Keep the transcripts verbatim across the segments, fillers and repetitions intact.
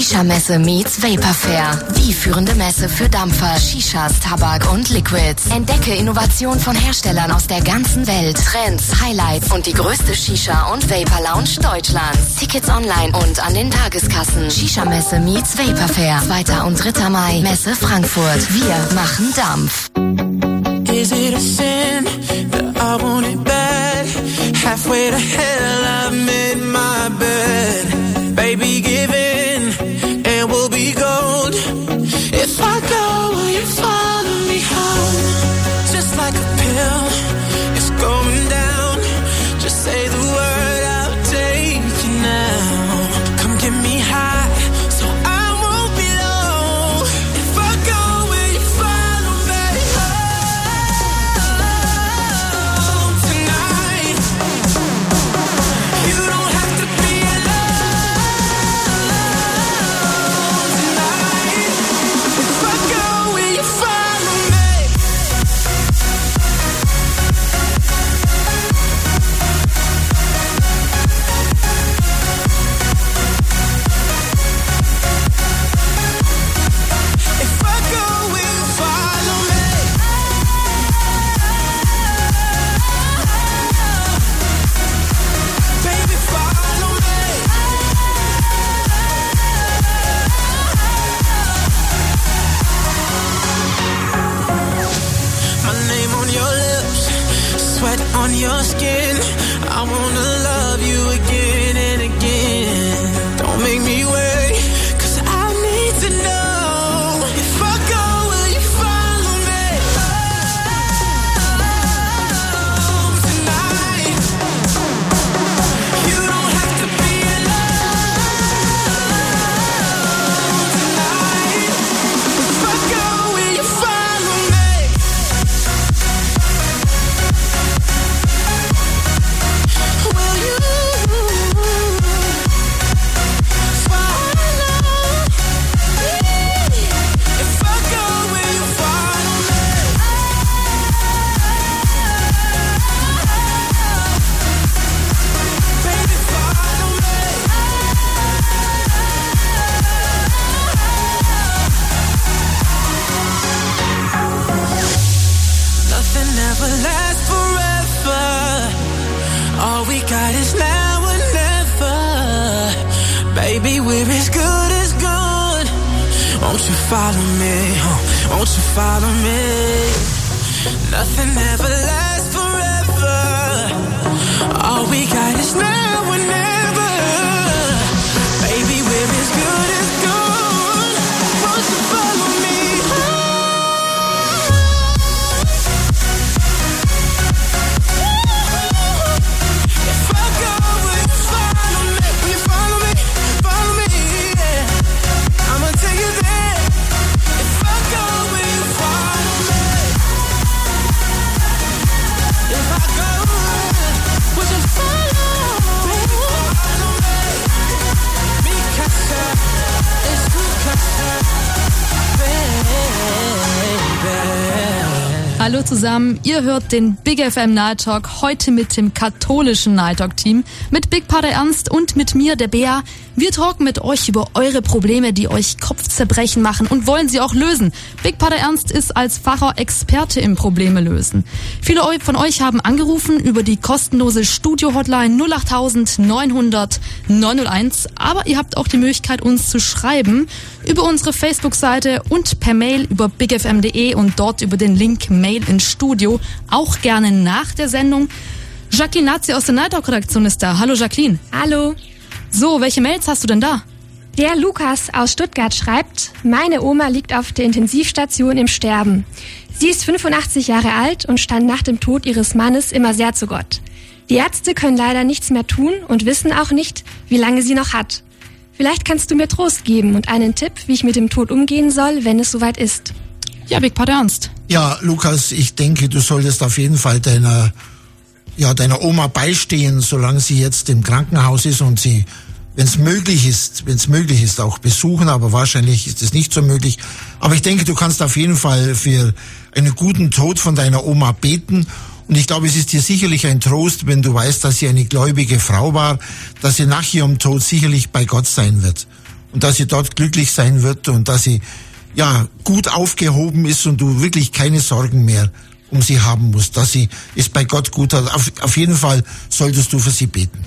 Shisha-Messe meets Vapor Fair. Die führende Messe für Dampfer, Shishas, Tabak und Liquids. Entdecke Innovationen von Herstellern aus der ganzen Welt, Trends, Highlights und die größte Shisha- und Vapor-Lounge Deutschlands. Tickets online und an den Tageskassen. Shisha-Messe meets Vapor Fair. zweiter und dritter Mai. Messe Frankfurt. Wir machen Dampf. Is it a sin that I want it bad? Halfway to hell I made my bed. Baby, give in and we'll be gold. If I go, will you follow me home? Just like a pill, it's going down. Just say the word, I'll take you now. Come get me high, so I won't be low. If I go, will you follow me home tonight? You don't have to be alone tonight. If I go, will you follow me? If I go, will you follow me? Baby, follow me. My name on your lips, sweat on your skin. I wanna love you again and again. Don't make me wait, 'cause I need to know. If I go, will you follow me home tonight? You don't have to be alone tonight. If I go, will you follow me? Will you follow me? If I go, will you follow me? Baby, follow me. Nothing ever lasts forever. All we got is now and never. Baby, we're as good as good. Won't you follow me? huh? Won't you follow me? Nothing ever lasts forever. All we got is now and never. Baby, we're as good as good. Won't you follow me? If I go, will you follow me? Will you follow me? Follow me, yeah. I'ma take you there. If I go, will you follow me? If I go, will you follow me? Follow me. Mi casa es tu casa, baby. Hallo zusammen, ihr hört den Big F M Night Talk, heute mit dem katholischen Night Talk Team, mit Big Pater Ernst und mit mir, der Bea. Wir talken mit euch über eure Probleme, die euch Kopfzerbrechen machen und wollen sie auch lösen. Big Pater Ernst ist als Pfarrer Experte im Probleme lösen. Viele von euch haben angerufen über die kostenlose Studio-Hotline null acht neun hundert neun null eins, aber ihr habt auch die Möglichkeit, uns zu schreiben über unsere Facebook-Seite und per Mail über bigfm punkt de und dort über den Link Mail ins Studio, auch gerne nach der Sendung. Jacqueline Nazi aus der Night Talk-Redaktion ist da. Hallo Jacqueline. Hallo. So, welche Mails hast du denn da? Der Lukas aus Stuttgart schreibt, meine Oma liegt auf der Intensivstation im Sterben. Sie ist fünfundachtzig Jahre alt und stand nach dem Tod ihres Mannes immer sehr zu Gott. Die Ärzte können leider nichts mehr tun und wissen auch nicht, wie lange sie noch hat. Vielleicht kannst du mir Trost geben und einen Tipp, wie ich mit dem Tod umgehen soll, wenn es soweit ist. Ja, Big Pater Ernst. Ja, Lukas, ich denke, du solltest auf jeden Fall deiner, ja, deiner Oma beistehen, solange sie jetzt im Krankenhaus ist und sie, wenn es möglich ist, wenn es möglich ist, auch besuchen, aber wahrscheinlich ist es nicht so möglich. Aber ich denke, du kannst auf jeden Fall für einen guten Tod von deiner Oma beten. Und ich glaube, es ist dir sicherlich ein Trost, wenn du weißt, dass sie eine gläubige Frau war, dass sie nach ihrem Tod sicherlich bei Gott sein wird. und dass sie dort glücklich sein wird und dass sie ja gut aufgehoben ist und du wirklich keine Sorgen mehr um sie haben musst, dass sie es bei Gott gut hat. Auf, auf jeden Fall solltest du für sie beten.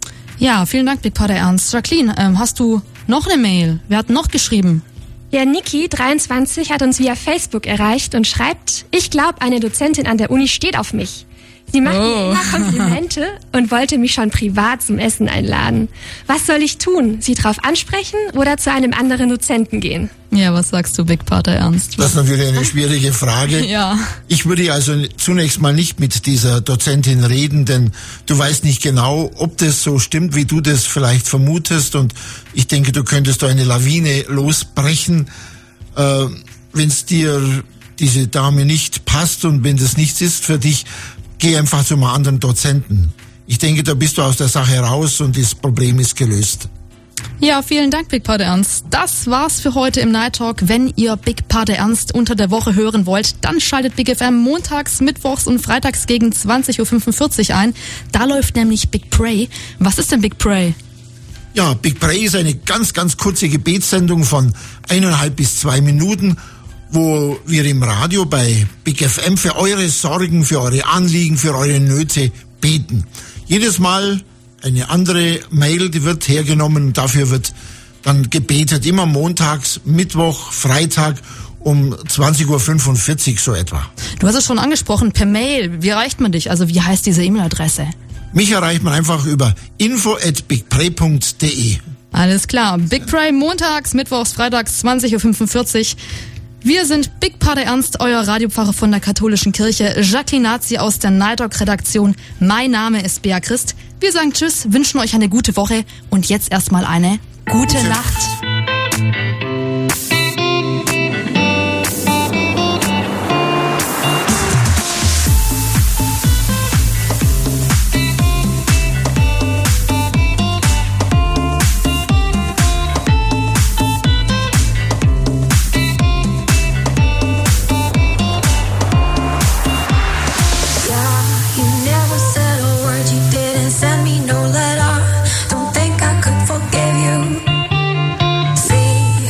Ja, vielen Dank, Big Pater Ernst. Jacqueline, ähm, hast du noch eine Mail? Wer hat noch geschrieben? Ja, Niki, dreiundzwanzig, hat uns via Facebook erreicht und schreibt, ich glaube, eine Dozentin an der Uni steht auf mich. Sie macht Oh. mir immer Komplimente und wollte mich schon privat zum Essen einladen. Was soll ich tun? Sie drauf ansprechen oder zu einem anderen Dozenten gehen? Ja, was sagst du, Big Pater Ernst? Das ist natürlich eine schwierige Frage. Ja. Ich würde also zunächst mal nicht mit dieser Dozentin reden, denn du weißt nicht genau, ob das so stimmt, wie du das vielleicht vermutest. Und ich denke, du könntest da eine Lawine losbrechen, äh, wenn es dir diese Dame nicht passt und wenn das nichts ist für dich. Geh einfach zu einem anderen Dozenten. Ich denke, da bist du aus der Sache raus und das Problem ist gelöst. Ja, vielen Dank, Big Pater Ernst. Das war's für heute im Night Talk. Wenn ihr Big Pater Ernst unter der Woche hören wollt, dann schaltet Big F M montags, mittwochs und freitags gegen zwanzig Uhr fünfundvierzig ein. Da läuft nämlich Big Pray. Was ist denn Big Pray? Ja, Big Pray ist eine ganz, ganz kurze Gebetssendung von eineinhalb bis zwei Minuten, wo wir im Radio bei Big F M für eure Sorgen, für eure Anliegen, für eure Nöte beten. Jedes Mal eine andere Mail, die wird hergenommen und dafür wird dann gebetet. Immer montags, Mittwoch, Freitag um zwanzig Uhr fünfundvierzig so etwa. Du hast es schon angesprochen, per Mail. Wie erreicht man dich? Also wie heißt diese E-Mail-Adresse? Mich erreicht man einfach über info at bigpray punkt de. Alles klar. Big Pray montags, mittwochs, freitags, zwanzig Uhr fünfundvierzig. Wir sind Big Pater Ernst, euer Radiopfarrer von der katholischen Kirche, Jacqueline Nazi aus der Night Talk Redaktion. Mein Name ist Bea Christ. Wir sagen Tschüss, wünschen euch eine gute Woche und jetzt erstmal eine gute Nacht. Send me no letter. Don't think I could forgive you. See,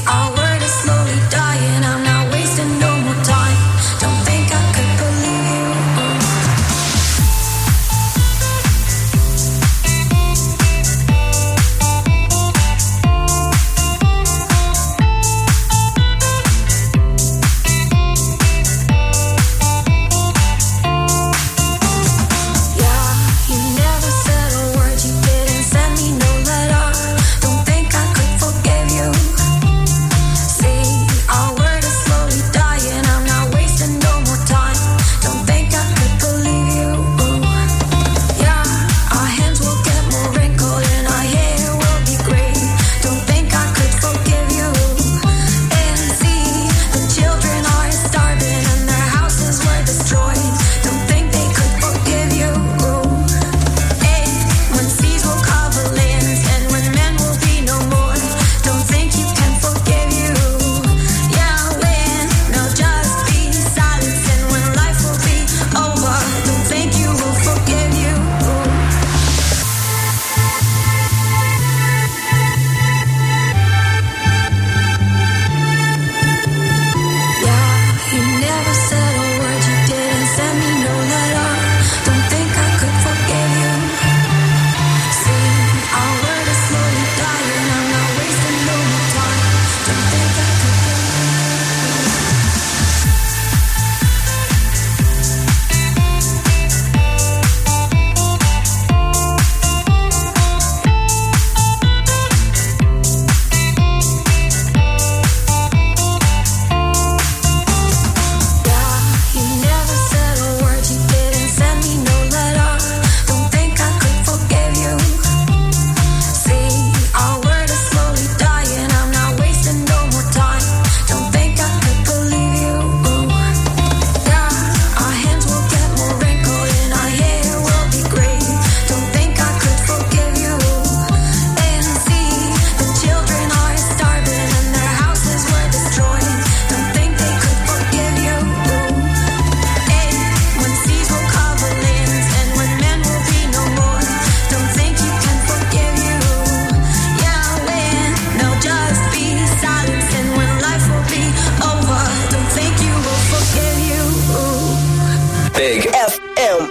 Big F M.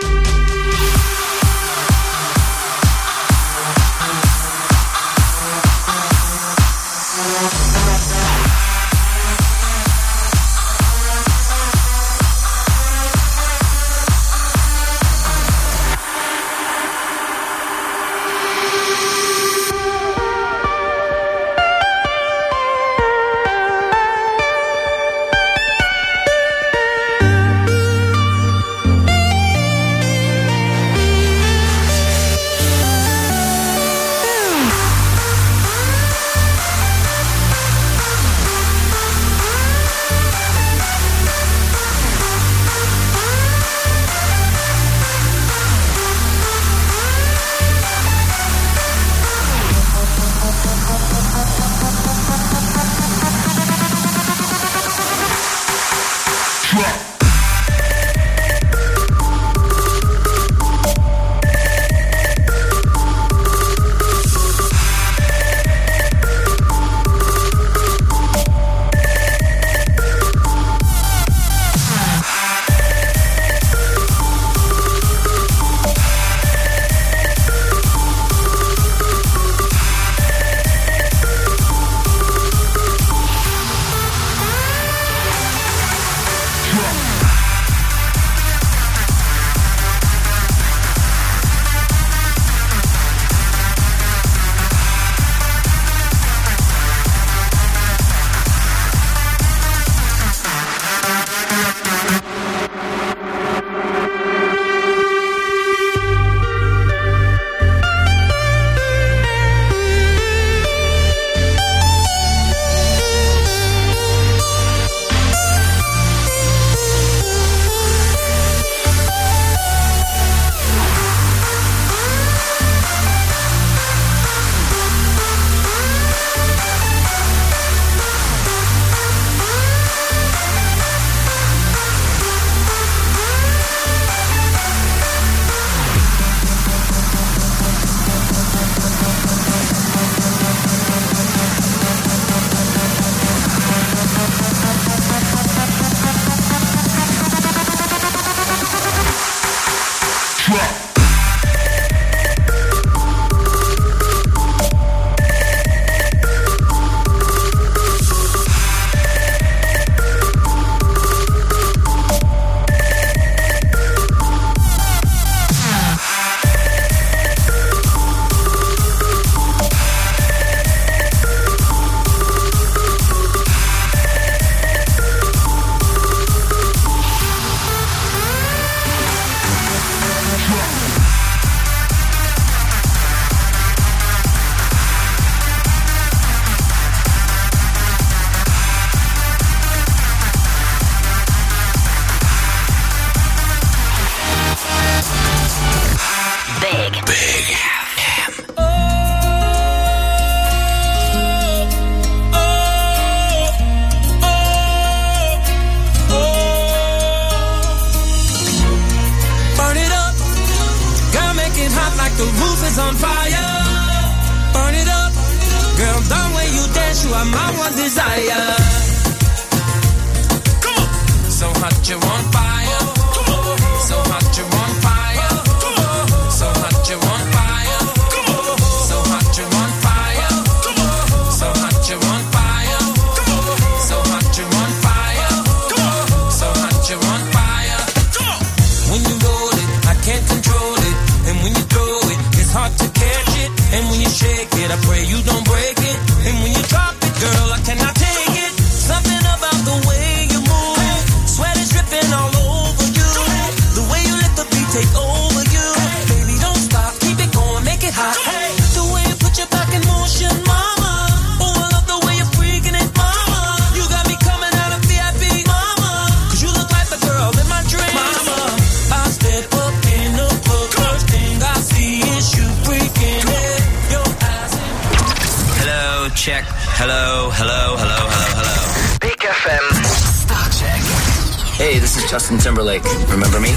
Check. Hello, hello, hello, hello, hello. Big F M. Star Check. Hey, this is Justin Timberlake. Remember me?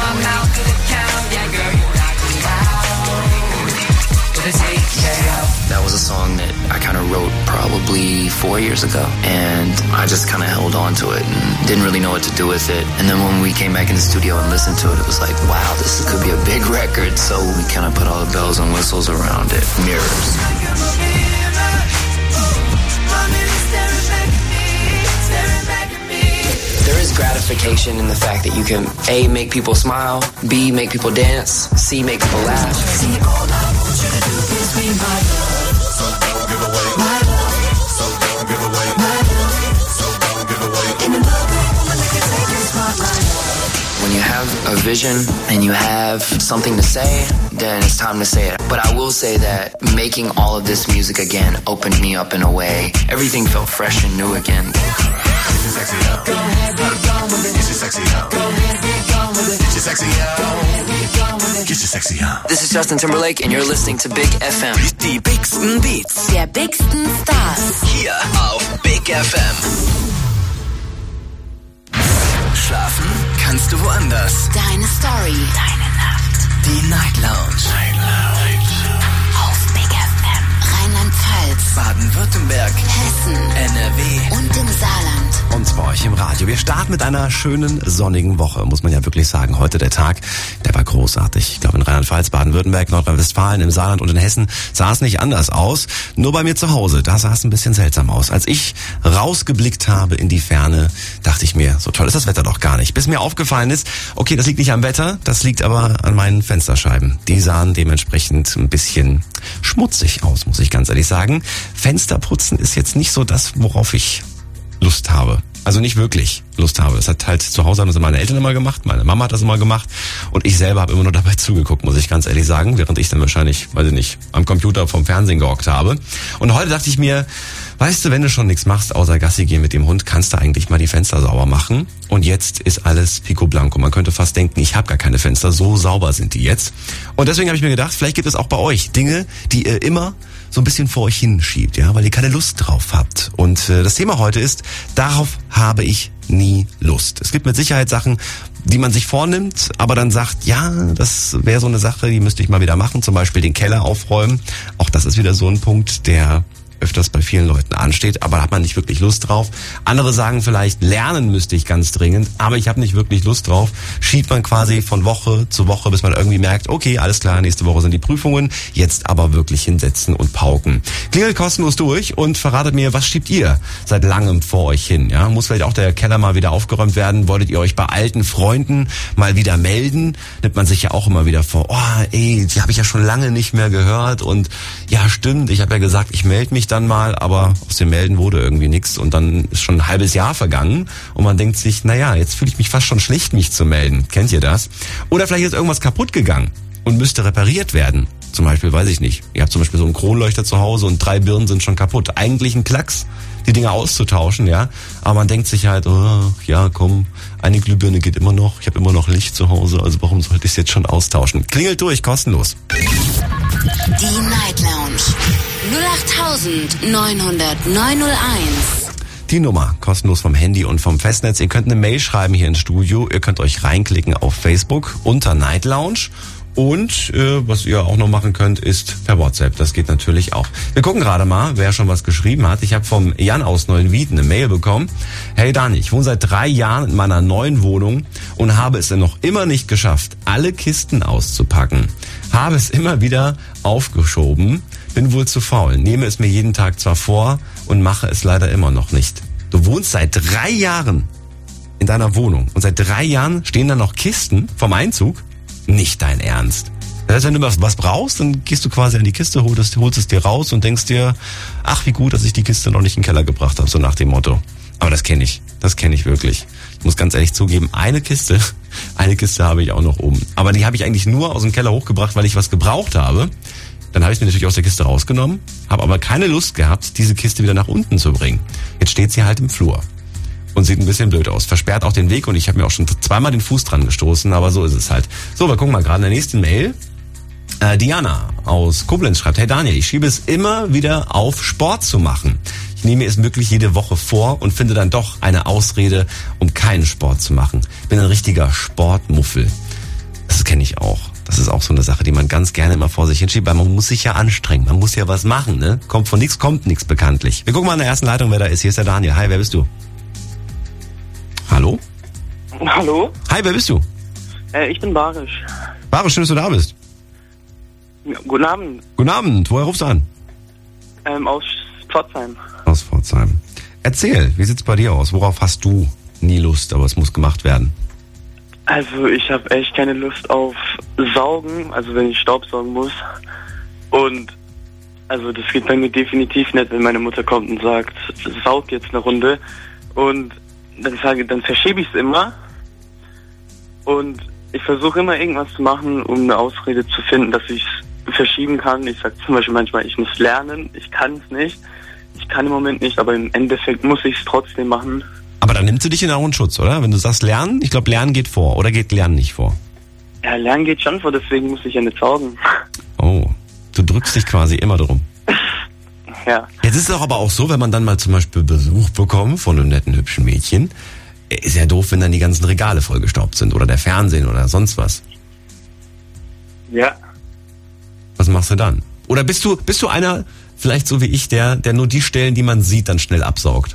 Now was a song that I kind of wrote probably four years ago, and I just kind of held on to it and didn't really know what to do with it. And then when we came back in the studio and listened to it, it was like, wow, this could be a big record. So we kind of put all the bells and whistles around it. Mirrors. There is gratification in the fact that you can A, make people smile, B, make people dance, C, make people laugh. See, all I want you to do is be my love. So don't give away my love. So don't give away my love. So don't give away. In the love room, I can take this spotlight. When you have a vision and you have something to say, then it's time to say it. But I will say that making all of this music again opened me up in a way. Everything felt fresh and new again. Get your sexy up. Go ahead, get gone with it. Get your sexy up. Go ahead, get gone with it. Get your sexy up. Go ahead, get gone with it. Get your sexy up. This is Justin Timberlake and you're listening to Big F M. Die bigsten Beats. Der bigsten Stars. Hier auf Big F M. Schlafen kannst du woanders. Deine Story. Deine Nacht. Die Night Lounge. Night Lounge. Auf Big F M. Rheinland-Pfalz. Baden-Württemberg. Hessen. N R W. Und im Saarland. Und bei euch im Radio. Wir starten mit einer schönen sonnigen Woche, muss man ja wirklich sagen. Heute der Tag, der war großartig. Ich glaube in Rheinland-Pfalz, Baden-Württemberg, Nordrhein-Westfalen, im Saarland und in Hessen sah es nicht anders aus. Nur bei mir zu Hause, da sah es ein bisschen seltsam aus. Als ich rausgeblickt habe in die Ferne, dachte ich mir, so toll ist das Wetter doch gar nicht. Bis mir aufgefallen ist, okay, das liegt nicht am Wetter, das liegt aber an meinen Fensterscheiben. Die sahen dementsprechend ein bisschen schmutzig aus, muss ich ganz ehrlich sagen. Fensterputzen ist jetzt nicht so das, worauf ich Lust habe. Also nicht wirklich Lust habe. Das hat halt zu Hause haben das meine Eltern immer gemacht, meine Mama hat das immer gemacht und ich selber habe immer nur dabei zugeguckt, muss ich ganz ehrlich sagen, während ich dann wahrscheinlich, weiß ich nicht, am Computer vom Fernsehen gehockt habe. Und heute dachte ich mir, weißt du, wenn du schon nichts machst, außer Gassi gehen mit dem Hund, kannst du eigentlich mal die Fenster sauber machen. Und jetzt ist alles pico blanco. Man könnte fast denken, ich habe gar keine Fenster, so sauber sind die jetzt. Und deswegen habe ich mir gedacht, vielleicht gibt es auch bei euch Dinge, die ihr immer so ein bisschen vor euch hinschiebt, ja, weil ihr keine Lust drauf habt. Und äh, das Thema heute ist, darauf habe ich nie Lust. Es gibt mit Sicherheit Sachen, die man sich vornimmt, aber dann sagt, ja, das wäre so eine Sache, die müsste ich mal wieder machen, zum Beispiel den Keller aufräumen. Auch das ist wieder so ein Punkt, der öfters bei vielen Leuten ansteht, aber da hat man nicht wirklich Lust drauf. Andere sagen vielleicht, lernen müsste ich ganz dringend, aber ich habe nicht wirklich Lust drauf. Schiebt man quasi von Woche zu Woche, bis man irgendwie merkt, okay, alles klar, nächste Woche sind die Prüfungen, jetzt aber wirklich hinsetzen und pauken. Klingelt kostenlos durch und verratet mir, was schiebt ihr seit langem vor euch hin? Ja, muss vielleicht auch der Keller mal wieder aufgeräumt werden? Wolltet ihr euch bei alten Freunden mal wieder melden? Nimmt man sich ja auch immer wieder vor, oh ey, die habe ich ja schon lange nicht mehr gehört und ja stimmt, ich habe ja gesagt, ich melde mich dann mal, aber aus dem Melden wurde irgendwie nichts und dann ist schon ein halbes Jahr vergangen und man denkt sich, naja, jetzt fühle ich mich fast schon schlecht, mich zu melden. Kennt ihr das? Oder vielleicht ist irgendwas kaputt gegangen und müsste repariert werden. Zum Beispiel, weiß ich nicht, ihr habt zum Beispiel so einen Kronleuchter zu Hause und drei Birnen sind schon kaputt. Eigentlich ein Klacks, die Dinger auszutauschen, ja. Aber man denkt sich halt, oh, ja komm, eine Glühbirne geht immer noch, ich habe immer noch Licht zu Hause, also warum sollte ich es jetzt schon austauschen? Klingelt durch, kostenlos. Die Night Lounge null acht neun null null neun null eins. Die Nummer, kostenlos vom Handy und vom Festnetz. Ihr könnt eine Mail schreiben hier ins Studio. Ihr könnt euch reinklicken auf Facebook unter Night Lounge. Und äh, was ihr auch noch machen könnt, ist per WhatsApp. Das geht natürlich auch. Wir gucken gerade mal, wer schon was geschrieben hat. Ich habe vom Jan aus Neuenwied eine Mail bekommen. Hey Dani, ich wohne seit drei Jahren in meiner neuen Wohnung und habe es noch immer nicht geschafft, alle Kisten auszupacken. Habe es immer wieder aufgeschoben. Bin wohl zu faul. Nehme es mir jeden Tag zwar vor und mache es leider immer noch nicht. Du wohnst seit drei Jahren in deiner Wohnung und seit drei Jahren stehen da noch Kisten vom Einzug? Nicht dein Ernst. Das heißt, wenn du was, was brauchst, dann gehst du quasi an die Kiste, holst, holst es dir raus und denkst dir, ach wie gut, dass ich die Kiste noch nicht in den Keller gebracht habe, so nach dem Motto. Aber das kenne ich. Das kenne ich wirklich. Ich muss ganz ehrlich zugeben, eine Kiste, eine Kiste habe ich auch noch oben. Aber die habe ich eigentlich nur aus dem Keller hochgebracht, weil ich was gebraucht habe. Dann habe ich mir natürlich aus der Kiste rausgenommen, habe aber keine Lust gehabt, diese Kiste wieder nach unten zu bringen. Jetzt steht sie halt im Flur und sieht ein bisschen blöd aus. Versperrt auch den Weg und ich habe mir auch schon zweimal den Fuß dran gestoßen, aber so ist es halt. So, wir gucken mal gerade in der nächsten Mail. Äh, Diana aus Koblenz schreibt, hey Daniel, ich schiebe es immer wieder auf, Sport zu machen. Ich nehme es wirklich jede Woche vor und finde dann doch eine Ausrede, um keinen Sport zu machen. Bin ein richtiger Sportmuffel. Das kenne ich auch. Das ist auch so eine Sache, die man ganz gerne immer vor sich hinschiebt, weil man muss sich ja anstrengen, man muss ja was machen, ne? Kommt von nichts, kommt nichts bekanntlich. Wir gucken mal in der ersten Leitung, wer da ist. Hier ist der Daniel. Hi, wer bist du? Hallo? Hallo? Hi, wer bist du? Äh, ich bin Barisch. Barisch, schön, dass du da bist. Ja, guten Abend. Guten Abend, woher rufst du an? Ähm, aus Pforzheim. Aus Pforzheim. Erzähl, wie sieht's bei dir aus? Worauf hast du nie Lust, aber es muss gemacht werden? Also ich habe echt keine Lust auf Saugen, also wenn ich Staubsaugen muss. Und also das geht bei mir definitiv nicht, wenn meine Mutter kommt und sagt, saug jetzt eine Runde. Und dann sage, dann verschiebe ich es immer. Und ich versuche immer irgendwas zu machen, um eine Ausrede zu finden, dass ich es verschieben kann. Ich sage zum Beispiel manchmal, ich muss lernen, ich kann es nicht. Ich kann im Moment nicht, aber im Endeffekt muss ich es trotzdem machen. Aber dann nimmst du dich in Augen Schutz, oder? Wenn du sagst Lernen, ich glaube Lernen geht vor, oder geht Lernen nicht vor? Ja, Lernen geht schon vor, deswegen muss ich ja nicht saugen. Oh, du drückst dich quasi immer drum. Ja. Jetzt ist es doch aber auch so, wenn man dann mal zum Beispiel Besuch bekommt von einem netten, hübschen Mädchen, ist ja doof, wenn dann die ganzen Regale vollgestaubt sind oder der Fernsehen oder sonst was. Ja. Was machst du dann? Oder bist du bist du einer, vielleicht so wie ich, der der nur die Stellen, die man sieht, dann schnell absaugt?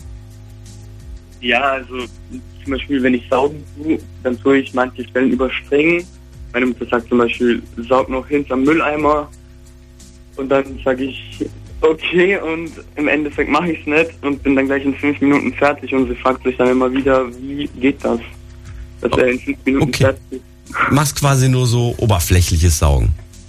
Ja, also zum Beispiel, wenn ich saugen tue, dann tue ich manche Stellen überspringen. Meine Mutter sagt zum Beispiel, saug noch hinterm Mülleimer. Und dann sage ich, okay, und im Endeffekt mache ich es nicht und bin dann gleich in fünf Minuten fertig. Und sie fragt sich dann immer wieder, wie geht das? Dass er in fünf Minuten okay. fertig ist. Machst quasi nur so oberflächliches Saugen.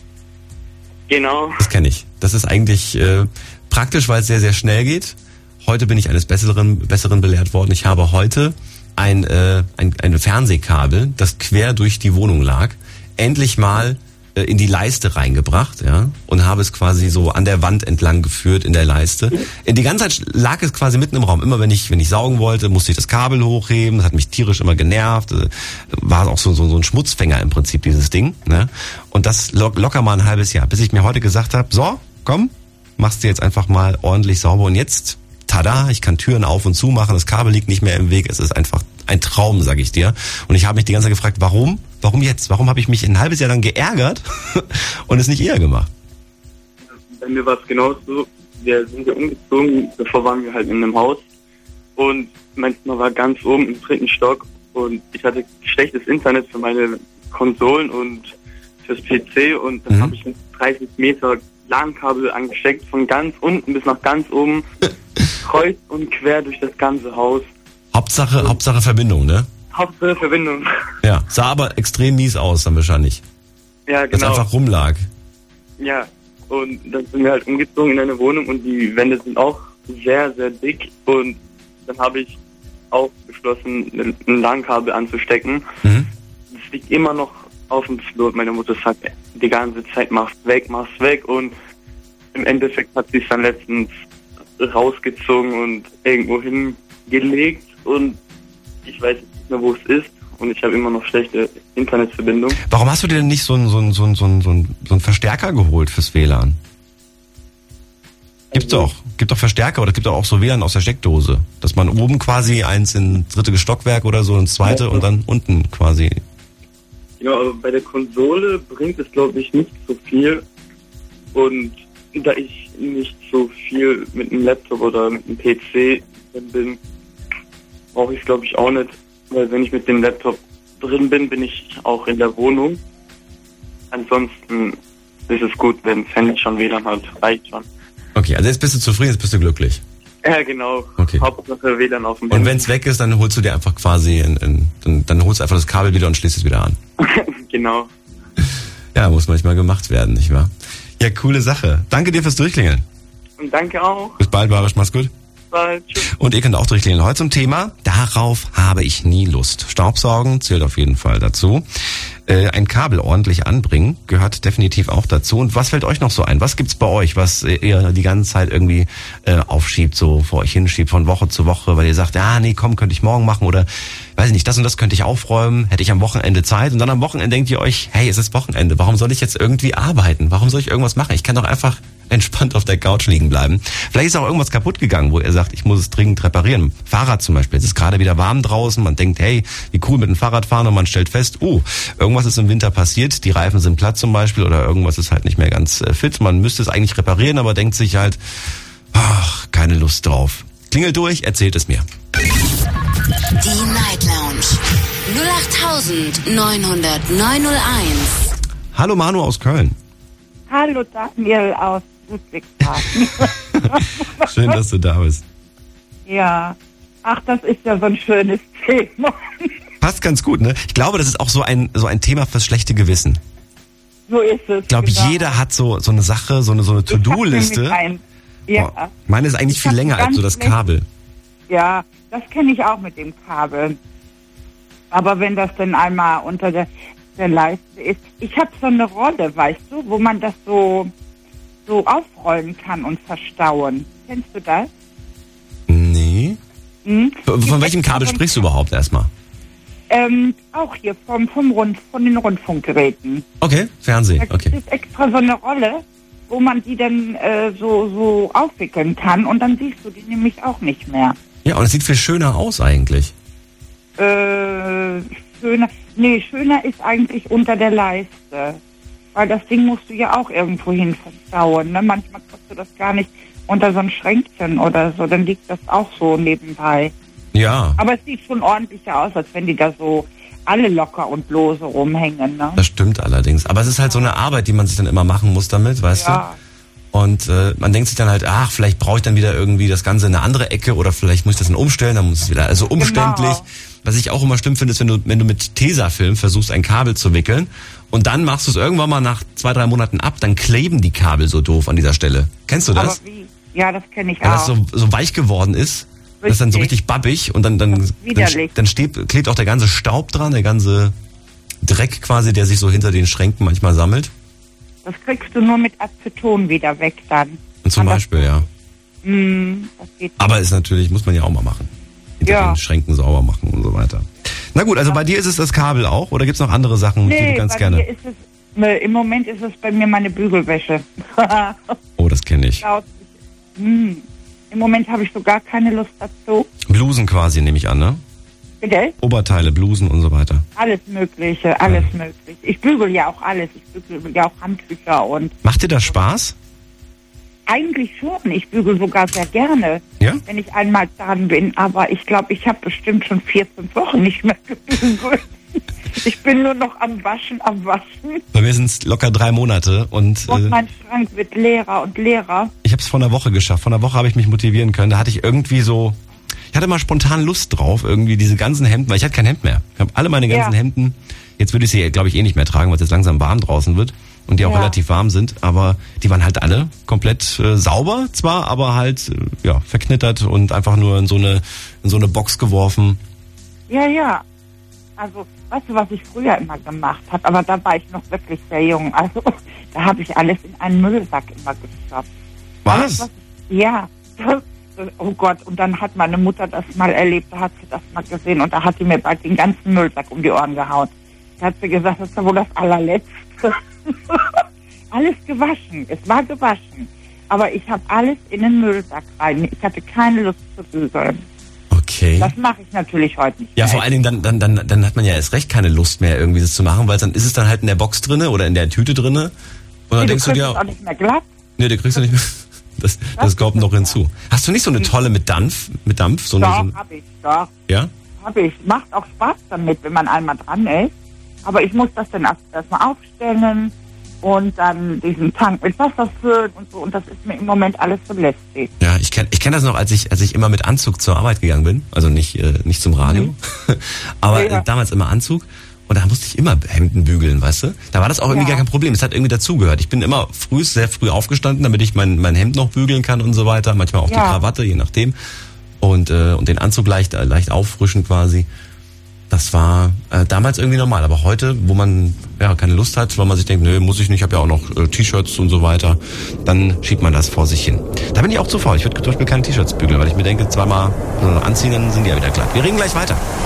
Genau. Das kenne ich. Das ist eigentlich äh, praktisch, weil es sehr, sehr schnell geht. Heute bin ich eines Besseren, Besseren belehrt worden. Ich habe heute ein, äh, ein, ein Fernsehkabel, das quer durch die Wohnung lag, endlich mal äh, in die Leiste reingebracht, ja, und habe es quasi so an der Wand entlang geführt in der Leiste. Die ganze Zeit lag es quasi mitten im Raum. Immer wenn ich, wenn ich saugen wollte, musste ich das Kabel hochheben. Das hat mich tierisch immer genervt. War auch so, so, so ein Schmutzfänger im Prinzip, dieses Ding, ne? Und das lock, locker mal ein halbes Jahr, bis ich mir heute gesagt habe, so, komm, machst du jetzt einfach mal ordentlich sauber und jetzt tada, ich kann Türen auf und zu machen, das Kabel liegt nicht mehr im Weg, es ist einfach ein Traum, sag ich dir. Und ich habe mich die ganze Zeit gefragt, warum? Warum jetzt? Warum habe ich mich ein halbes Jahr lang geärgert und es nicht eher gemacht? Bei mir war es genauso. Wir sind ja umgezogen, davor waren wir halt in einem Haus und mein Zimmer war ganz oben im dritten Stock und ich hatte schlechtes Internet für meine Konsolen und fürs P C und dann mhm. habe ich ein dreißig Meter LAN-Kabel angesteckt, von ganz unten bis nach ganz oben, kreuz und quer durch das ganze Haus. Hauptsache, und Hauptsache Verbindung, ne? Hauptsache Verbindung. Ja, sah aber extrem mies aus dann wahrscheinlich. Ja, genau. Dass einfach rumlag. Ja, und dann sind wir halt umgezogen in eine Wohnung und die Wände sind auch sehr, sehr dick und dann habe ich auch beschlossen, ein LAN-Kabel anzustecken. Mhm. Das liegt immer noch auf dem Flur und meine Mutter sagt, die ganze Zeit mach's weg, mach's weg und im Endeffekt hat sie es dann letztens rausgezogen und irgendwo hingelegt und ich weiß nicht mehr, wo es ist und ich habe immer noch schlechte Internetverbindung. Warum hast du dir denn nicht so einen so einen, so einen, so einen, so einen, so einen Verstärker geholt fürs W L A N? Gibt's also, doch. Gibt doch Verstärker oder gibt auch so W L A N aus der Steckdose, dass man oben quasi eins in dritte Stockwerk oder so ins zweite ja, und dann unten quasi. Ja, aber bei der Konsole bringt es, glaube ich, nicht so viel. Und da ich nicht so viel mit einem Laptop oder mit einem P C drin bin, brauche ich es, glaube ich, auch nicht. Weil wenn ich mit dem Laptop drin bin, bin ich auch in der Wohnung. Ansonsten ist es gut, wenn das Handy schon W L A N hat. Reicht schon. Okay, also jetzt bist du zufrieden, jetzt bist du glücklich. Ja, genau. Okay. Hauptsache W L A N auf dem Und wenn es weg ist, dann holst du dir einfach quasi, in, in, dann, dann holst du einfach das Kabel wieder und schließt es wieder an. Genau. Ja, muss manchmal gemacht werden, nicht wahr? Ja, coole Sache. Danke dir fürs Durchklingeln. Und danke auch. Bis bald, Barisch, mach's gut. Bald. Tschüss. Und ihr könnt auch durchklingeln. Heute zum Thema, darauf habe ich nie Lust. Staubsaugen zählt auf jeden Fall dazu. Äh, ein Kabel ordentlich anbringen gehört definitiv auch dazu. Und was fällt euch noch so ein? Was gibt's bei euch, was ihr die ganze Zeit irgendwie äh, aufschiebt, so vor euch hinschiebt von Woche zu Woche, weil ihr sagt, ah nee, komm, könnte ich morgen machen oder weiß ich nicht, das und das könnte ich aufräumen, hätte ich am Wochenende Zeit. Und dann am Wochenende denkt ihr euch, hey, es ist Wochenende, warum soll ich jetzt irgendwie arbeiten? Warum soll ich irgendwas machen? Ich kann doch einfach entspannt auf der Couch liegen bleiben. Vielleicht ist auch irgendwas kaputt gegangen, wo er sagt, ich muss es dringend reparieren. Fahrrad zum Beispiel. Es ist gerade wieder warm draußen. Man denkt, hey, wie cool mit dem Fahrrad fahren, und man stellt fest, oh, irgendwas ist im Winter passiert. Die Reifen sind platt zum Beispiel oder irgendwas ist halt nicht mehr ganz äh, fit. Man müsste es eigentlich reparieren, aber denkt sich halt, ach, keine Lust drauf. Klingelt durch, erzählt es mir. Die Night Lounge null acht neun null null neun null eins. Hallo Manu aus Köln. Hallo Daniel aus Ludwigshafen. Schön, dass du da bist. Ja, ach, das ist ja so ein schönes Thema. Passt ganz gut, ne? Ich glaube, das ist auch so ein so ein Thema fürs schlechte Gewissen. So ist es. Ich glaube, genau. Jeder hat so so eine Sache, so eine so eine To-Do-Liste. Ja. Oh, meine ist eigentlich Ich viel hab länger ganz als so das schlecht- Kabel. Ja, das kenne ich auch mit dem Kabel. Aber wenn das dann einmal unter der, der Leiste ist. Ich habe so eine Rolle, weißt du, wo man das so, so aufrollen kann und verstauen. Kennst du das? Nee. Hm? Von, von Die welchem extra Kabel so ein- sprichst du überhaupt erstmal? Ähm, auch hier vom, vom Rund, von den Rundfunkgeräten. Okay, Fernsehen, Da okay. gibt es extra so eine Rolle, wo man die dann äh, so, so aufwickeln kann und dann siehst du die nämlich auch nicht mehr. Ja, und es sieht viel schöner aus eigentlich. Äh, schöner, nee, schöner ist eigentlich unter der Leiste. Weil das Ding musst du ja auch irgendwo hin verstauen. Ne? Manchmal kriegst du das gar nicht unter so ein Schränkchen oder so, dann liegt das auch so nebenbei. Ja, Aber es sieht schon ordentlicher aus, als wenn die da so alle locker und lose rumhängen. Ne? das stimmt allerdings. Aber es ist halt so eine Arbeit, die man sich dann immer machen muss damit, weißt Ja. du? Und äh, man denkt sich dann halt, ach, vielleicht brauche ich dann wieder irgendwie das Ganze in eine andere Ecke oder vielleicht muss ich das dann umstellen, dann muss es wieder, also umständlich. Genau. Was ich auch immer schlimm finde, ist, wenn du, wenn du mit Tesafilm versuchst, ein Kabel zu wickeln und dann machst du es irgendwann mal nach zwei, drei Monaten ab, dann kleben die Kabel so doof an dieser Stelle. Kennst du das? Aber wie? Ja, das kenne ich Weil das auch. so, so weich geworden ist. Das ist dann so Richtig. richtig babbig und dann, dann, dann, widerlich. dann steht, klebt auch der ganze Staub dran, der ganze Dreck quasi, der sich so hinter den Schränken manchmal sammelt. Das kriegst du nur mit Aceton wieder weg dann. Und zum Aber- Beispiel, ja. Mm, das geht Aber ist natürlich, muss man ja auch mal machen. Hinter Ja. den Schränken sauber machen und so weiter. Na gut, also bei dir ist es das Kabel auch oder gibt's noch andere Sachen, die du ganz bei gerne... mir ist es, ne, im Moment ist es bei mir meine Bügelwäsche. Oh, das kenne ich. Laut- hm. Im Moment habe ich so gar keine Lust dazu. Blusen quasi, nehme ich an, ne? Bitte? Oberteile, Blusen und so weiter. Alles Mögliche, alles möglich. Ich bügel ja auch alles. Ich bügel ja auch Handtücher und Macht dir das Spaß? eigentlich schon. Ich bügel sogar sehr gerne, Ja? wenn ich einmal dran bin. Aber ich glaube, ich habe bestimmt schon vier, fünf Wochen nicht mehr gebügelt. Ich bin nur noch am Waschen, am Waschen. Bei mir sind es locker drei Monate und Und äh, mein Schrank wird leerer und leerer. ich habe es vor einer Woche geschafft. Vor einer Woche habe ich mich motivieren können. Da hatte ich irgendwie so, ich hatte mal spontan Lust drauf, irgendwie diese ganzen Hemden, weil ich hatte kein Hemd mehr. Ich habe alle meine ganzen Ja. Hemden, jetzt würde ich sie, glaube ich, eh nicht mehr tragen, weil es jetzt langsam warm draußen wird und die auch Ja. relativ warm sind, aber die waren halt alle komplett äh, sauber zwar, aber halt äh, ja verknittert und einfach nur in so eine in so eine Box geworfen. Ja, ja. Also, weißt du, was ich früher immer gemacht habe? Aber da war ich noch wirklich sehr jung. Also, da habe ich alles in einen Müllsack immer gestopft. Alles, Was? ich, ja. Oh Gott, und dann hat meine Mutter das mal erlebt, da hat sie das mal gesehen und da hat sie mir bald den ganzen Müllsack um die Ohren gehauen. Da hat sie gesagt, das ist ja wohl das allerletzte. Alles gewaschen, es war gewaschen. Aber ich habe alles in den Müllsack rein. Ich hatte keine Lust zu bügeln. Okay. Das mache ich natürlich heute nicht Ja, mehr. vor allen Dingen, dann, dann, dann, dann hat man ja erst recht keine Lust mehr, irgendwie das zu machen, weil dann ist es dann halt in der Box drinne oder in der Tüte drinne. Und dann Nee, denkst du kriegst dir, es auch nicht mehr glatt. nee, du kriegst du nicht mehr. Das, das kommt noch hinzu. Hast du nicht so eine tolle mit Dampf? Mit Dampf? So eine, Doch, so eine, hab ich, doch. ja? Hab ich. Macht auch Spaß damit, wenn man einmal dran ist. Aber ich muss das dann erst erstmal aufstellen und dann diesen Tank mit Wasser füllen und so. Und das ist mir im Moment alles so lästig. Ja, ich kenne ich kenn das noch, als ich, als ich immer mit Anzug zur Arbeit gegangen bin. Also nicht, äh, nicht zum Radio, aber Ja, ja. äh, damals immer Anzug. Und da musste ich immer Hemden bügeln, weißt du? Da war das auch irgendwie Ja. gar kein Problem. Es hat irgendwie dazugehört. Ich bin immer früh, sehr früh aufgestanden, damit ich mein, mein Hemd noch bügeln kann und so weiter. Manchmal auch die Ja. Krawatte, je nachdem. Und, äh, und den Anzug leicht, äh, leicht auffrischen quasi. Das war äh, damals irgendwie normal. Aber heute, wo man ja keine Lust hat, weil man sich denkt, nö, muss ich nicht, ich habe ja auch noch äh, T-Shirts und so weiter, dann schiebt man das vor sich hin. Da bin ich auch zu faul. Ich würde zum Beispiel keine T-Shirts bügeln, weil ich mir denke, zweimal äh, anziehen, dann sind die ja wieder glatt. Wir reden gleich weiter.